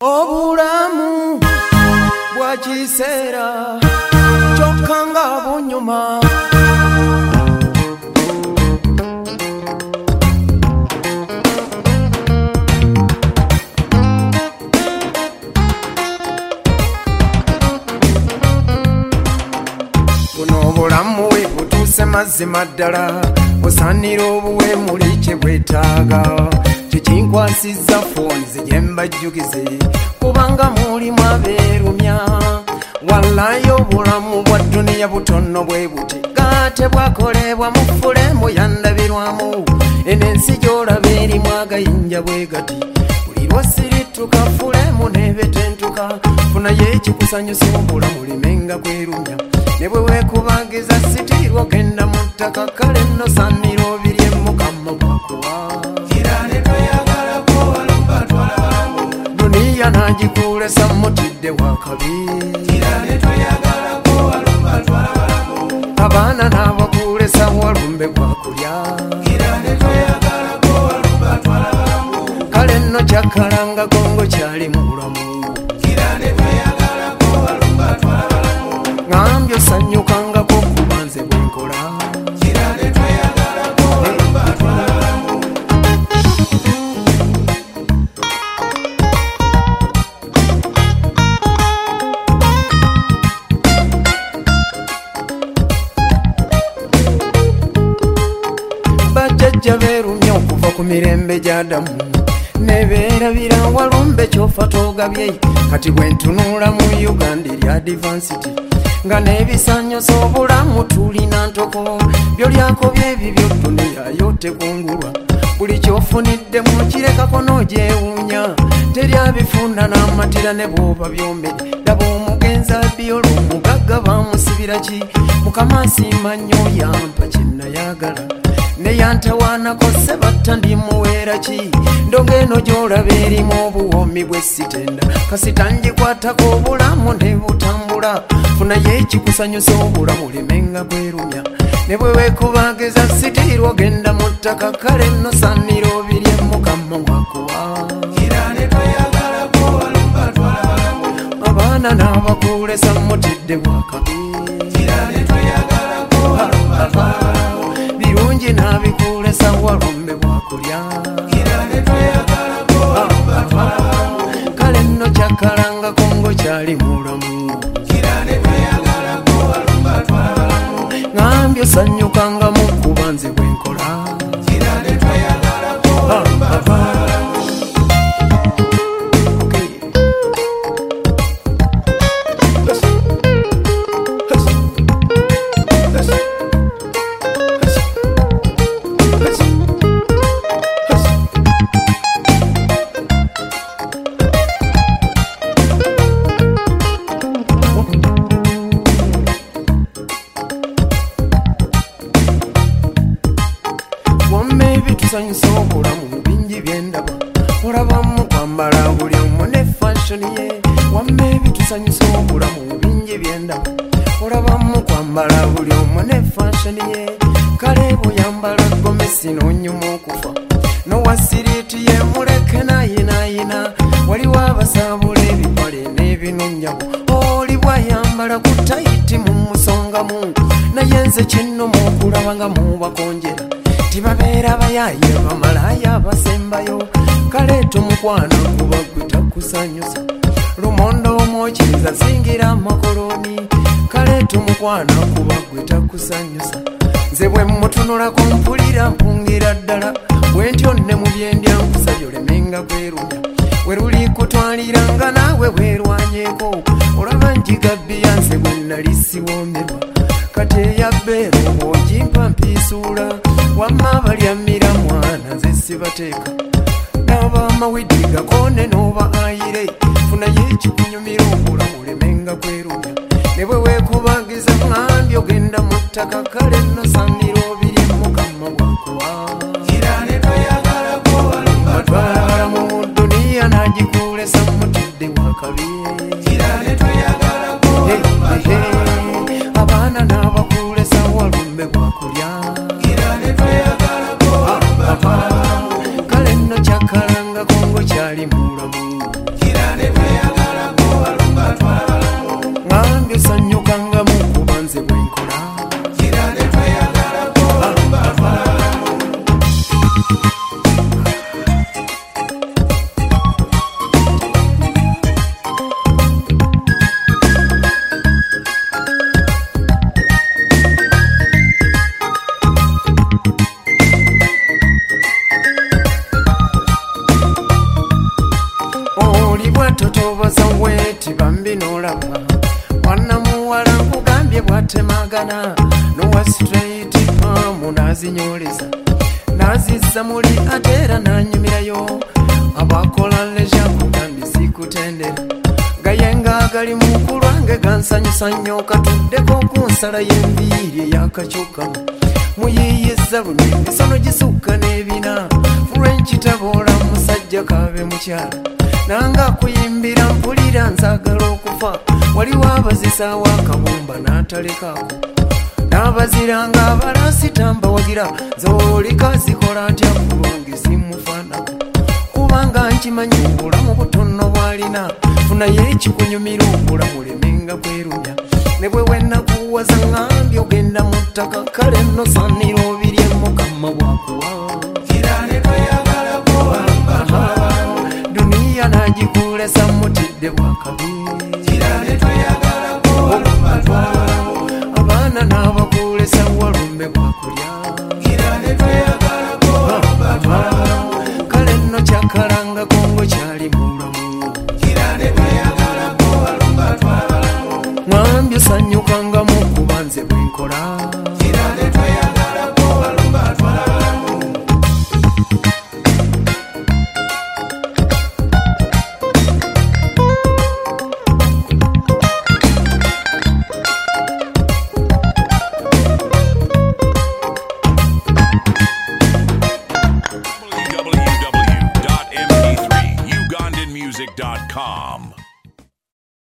obulamu bwa kiseera kyokka nga bunyuma buno obulamu we butuuse mazima ddala osaanira obuwe muli kye bwetaaga kikinkwasizza fooni zijembajjukize kubanga mulimu abeerumya wallayo obulamu bwa dduniya butono bwe buti gate bwakolebwa mu fulemu yandabirwamu eno ensi gy'olaba erimu agayinja bwe gati buli lwosirituka fulemu nebetentuka funayo ekikusanyusa obulamu limenga kwerumya ne bwe weekubagiza sitiirwa ogenda mu ttaka kale nno saanira obirye mukama gwakuwa duniya nagikuulesa mutidde wakabi abaana n'abakuulesa walumbe gwakulya kale nno kyakkalanga gongo kyali mulamu ngambye osanyukangako kuba nze bwenkola bajjajja beerumya okuva ku mirembe gy'Adamu ne beerabira walumbe kyofa toogabye kati bwe ntunuula mu Uganda eri advanced nga n'ebisanyosa obulamu tulina ntoko byolyako byebibyo dduniya yote kungulwa buli kyofuniddemu kirekako n'ogyewuunya teryabifunda n'amatira ne bw'oba byomere daba omugenzi abiola omugagga bamusibira ki mukama asiima nnyo yampa kyenayagala neyantawaanako sebatta ndimuweera ki ndonga eno gy'olaba erimu obuwoomi bwe sitenda kasita ngikwatako obulamu ne butambula funayo ekikusanyusa obulamu limenga kwerumya ne bwe weekubagiza sitiirwa ogenda mu ttaka kale nno saanira obirye mukama gwakuwa abaana n'abakuulesa mutidde bwakabi birungi n'abikuulesa walumbe bwakulya kale nno kyakkalanga kongo kyali mulamu ngambye osanyukanga mu kuba nze bwenkola tusanyusa obulamu mu bingi byendaba olabamu kwambala buli omu ne fashoni ye wamma ebitusanyusa obulamu mu bingi byendaba olabamu kwambala buli omu ne fashoni ye kale buyambala gomesi n'onyuma okufa n'owasiriiti ye muleke nayinaayina waliwo abasaabula ebipale n'ebinonnyabo oli bwayambala ku tayiti mu musongamu naye nze kinnuma okulaba nga mubakonjera tibabeera bayaye bamalaya basembayo kaleeta omukwano kuba gwe takusanyusa lumonda omwokiriza singira amakoloni kaleeta omukwano kuba gwe takusanyusa nze bwe mutunulako mpulira mpungira ddala bwe ntyo ne mu byendya nkusabye olemenga kwerumya we luli kutwaliranga naawe weerwanyeeko olaba njigabbiya nze bwe nali siwoomerwa kati eyabbeera oba ogimpa mpiisuula wamma balyamira mwana nze sibateeka n'abamawidi gakone n'oba ayire funayo ekikunyumira obulamu olemenga kwerumya ne bwe weekubagiza ngambye ogenda mu ttaka kale nno saanira obirye mukama gwakuwa atwala mu dduniya n'agikuulesa mutidde wakabi abaana n'abakuulesa walumbe gwakulya kale nno kyakkalanga kongo kyali mulamu watotoboza weti bambi nolaba mwana muwala nkugambye bwatemagana nowa straight pamu nazinyoleza nazizza muli ateera nanyumirayo abakola leja kugambye sikutendera gayenga gali mukulwange gansanyusa nnyo katuddeko ku nsala y'enviiri eyakakyukamu muyiyiza buno emisono gisukka n'ebina french taboola musajja kabe mukyala nanga kuyimbira mpulira nzagala okufa waliwo abazisaawo akabumba n'atalekaako n'abaziranga abalasitamba wagira zoolika zikola ntya kulungi zimufaanako kubanga nkimanyi obulamu butono bwalina funayo ekikunyumira obulamu lemenga kwerumya ne bwe wenakuwaza ngambye ogenda mu ttaka kale nno sanira obirye mukama bwakuwa duniya nagikulesa mutidde bwakabi abaana n'abakulesa walumbe bwakulya kale nno kyakalanga kongo kyali mulamu ngambye sanyukanga mukuba nze bwenkola www.mp3ugandanmusic.com